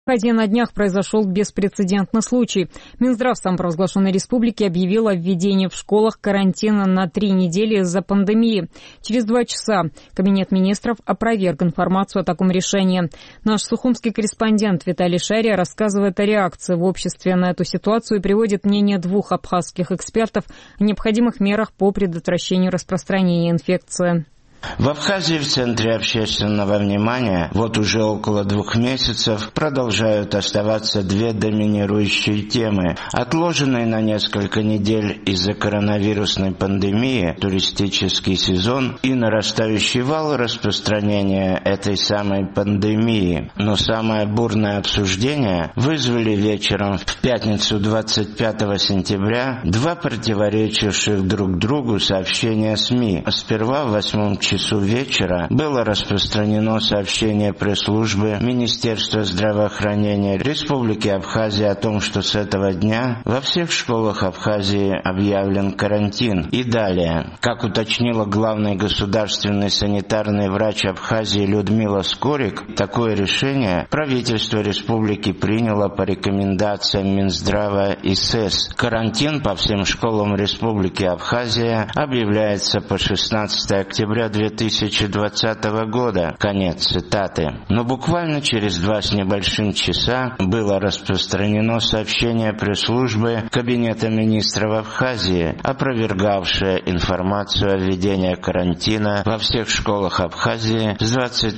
В Абхазии на днях произошел беспрецедентный случай. Минздрав самопровозглашенной республики объявил о введении в школах карантина на 3 недели из-за пандемии. Через 2 часа Кабинет министров опроверг информацию о таком решении. Наш сухумский корреспондент Виталий Шария рассказывает о реакции в обществе на эту ситуацию и приводит мнение 2 абхазских экспертов о необходимых мерах по предотвращению распространения инфекции. В Абхазии в центре общественного внимания вот уже около 2 месяцев продолжают оставаться 2 доминирующие темы. Отложенный на несколько недель из-за коронавирусной пандемии туристический сезон и нарастающий вал распространения этой самой пандемии. Но самое бурное обсуждение вызвали вечером в пятницу 25 сентября 2 противоречивших друг другу сообщения СМИ. Сперва в 8 часу вечера было распространено сообщение пресс-службы Министерства здравоохранения Республики Абхазия о том, что с этого дня во всех школах Абхазии объявлен карантин. И далее, как уточнила главный государственный санитарный врач Абхазии Людмила Скорик, такое решение правительство республики приняло по рекомендациям Минздрава и СЭС. Карантин по всем школам Республики Абхазия объявляется по 16 октября 2020 года. Конец цитаты. Но буквально через 2 с небольшим часа было распространено сообщение пресс-службы Кабинета министров Абхазии, опровергавшее информацию о введении карантина во всех школах Абхазии с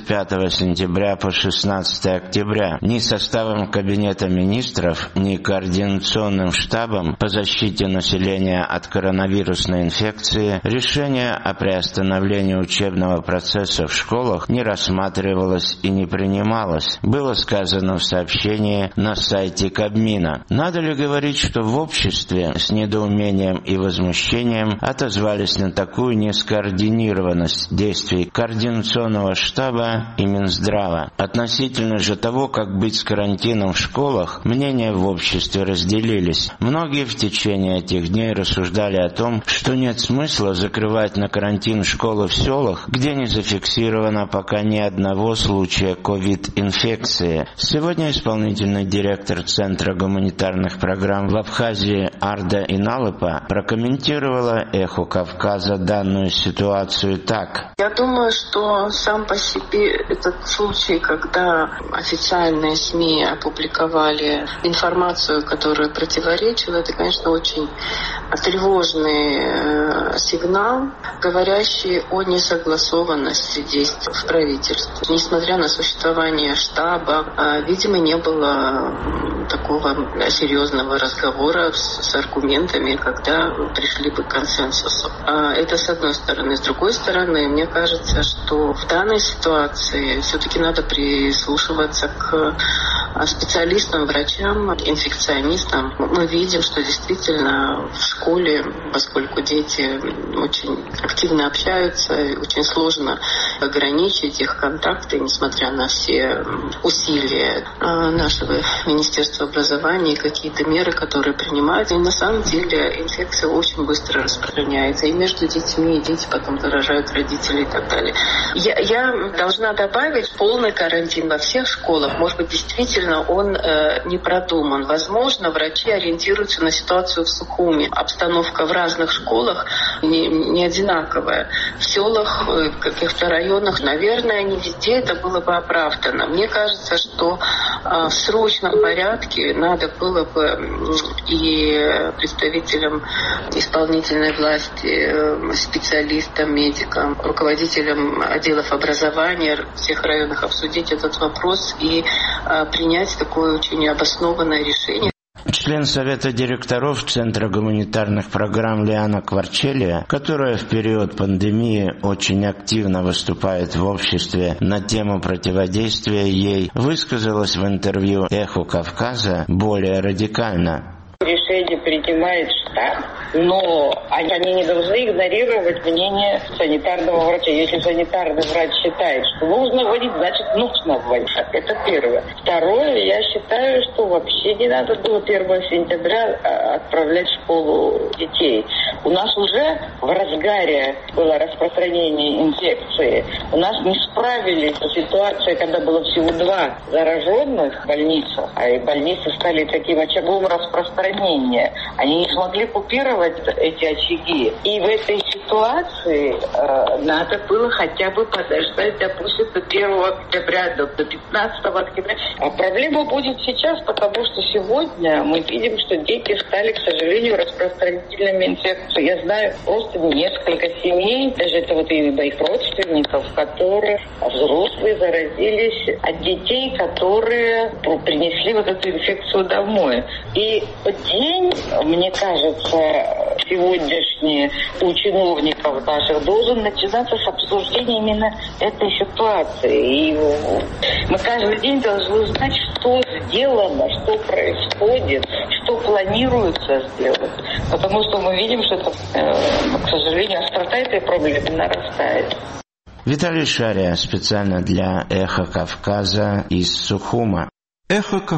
25 сентября по 16 октября. Ни составом Кабинета министров, ни координационным штабом по защите населения от коронавирусной инфекции решение о приостановлении учебного процесса в школах не рассматривалось и не принималось. Было сказано в сообщении на сайте Кабмина. Надо ли говорить, что в обществе с недоумением и возмущением отозвались на такую нескоординированность действий Координационного штаба и Минздрава? Относительно же того, как быть с карантином в школах, мнения в обществе разделились. Многие в течение этих дней рассуждали о том, что нет смысла закрывать на карантин школы в селах, где не зафиксировано пока ни одного случая ковид-инфекции. Сегодня исполнительный директор Центра гуманитарных программ в Абхазии Арда Иналыпа прокомментировала «Эхо Кавказа» данную ситуацию так. Я думаю, что сам по себе этот случай, когда официальные СМИ опубликовали информацию, которая противоречила, это, конечно, очень тревожный сигнал, говорящий о несогласованности действий в правительстве. Несмотря на существование штаба, видимо, не было такого серьезного разговора с аргументами, когда пришли бы к консенсусу. Это с одной стороны. С другой стороны, мне кажется, что в данной ситуации все-таки надо прислушиваться к специалистам, врачам, инфекционистам. Мы видим, что действительно в школе, поскольку дети очень активно общаются, очень сложно ограничить их контакты, несмотря на все усилия нашего Министерства образования и какие-то меры, которые принимают. И на самом деле инфекция очень быстро распространяется и между детьми, и дети потом заражают родителей и так далее. Я должна добавить, полный карантин во всех школах, может быть, действительно он не продуман. Возможно, врачи ориентируются на ситуацию в Сухуми. Обстановка в разных школах не одинаковая. В селах, в каких-то районах, наверное, не везде это было бы оправдано. Мне кажется, что в срочном порядке надо было бы и представителям исполнительной власти, специалистам, медикам, руководителям отделов образования в всех районах обсудить этот вопрос и принять такое очень обоснованное решение. Член Совета директоров Центра гуманитарных программ Лиана Кварчелия, которая в период пандемии очень активно выступает в обществе на тему противодействия ей, высказалась в интервью «Эхо Кавказа» более радикально. решение принимает штаб, но они не должны игнорировать мнение санитарного врача. Если санитарный врач считает, что нужно вводить, значит нужно вводить. Это первое. Второе, я считаю, что вообще не надо было 1 сентября отправлять в школу детей. У нас уже в разгаре было распространение инфекции. У нас не справились с ситуацией, когда было всего 2 зараженных в больницах, а и больницы стали таким очагом распространения. Они не смогли купировать эти очаги. И в этой ситуации надо было хотя бы подождать, допустим, до 1 октября, до 15 октября. А проблема будет сейчас, потому что сегодня мы видим, что дети стали, к сожалению, распространителями инфекции. Я знаю просто несколько семей, даже это вот и моих родственников, которые взрослые заразились от детей, которые принесли вот эту инфекцию домой. И день, мне кажется, сегодняшний у чиновников наших должен начинаться с обсуждения именно этой ситуации. И мы каждый день должны узнать, что сделано, что происходит, что планируется сделать. Потому что мы видим, что это, к сожалению, острота этой проблемы нарастает. Виталий Шария специально для «Эхо Кавказа» из Сухума. «Эхо Кавказа».